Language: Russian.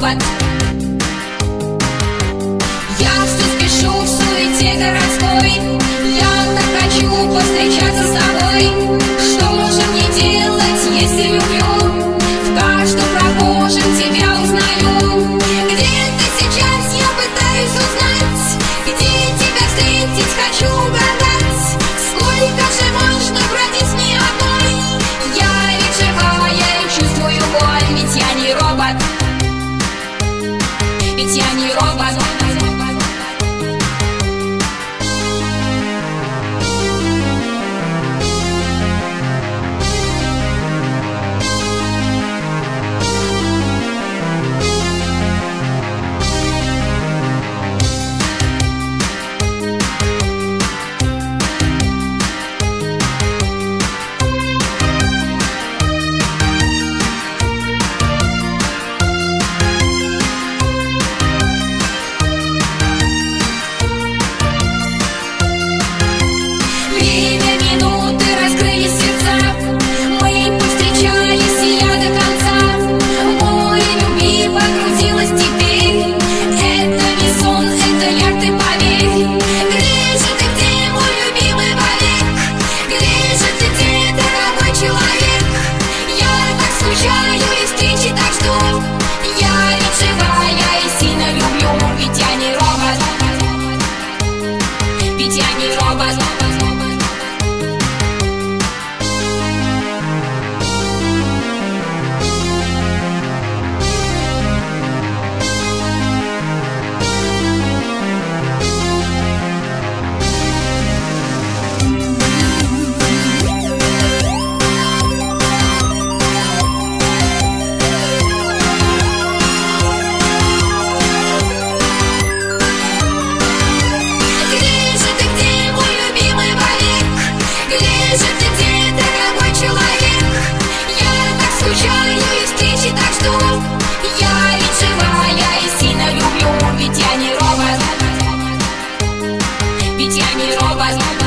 робот. Я все спешу в суете городской, я так хочу повстречаться с тобой. Что же мне делать, если люблю? В каждом прохожем тебя узнаю. Где ты сейчас, я пытаюсь узнать, где тебя встретить, хочу угадать. Сколько же можно бродить с ней одной? Я ведь живая и чувствую боль, ведь я не робот. Ведь я не робот. Ведь я не робот.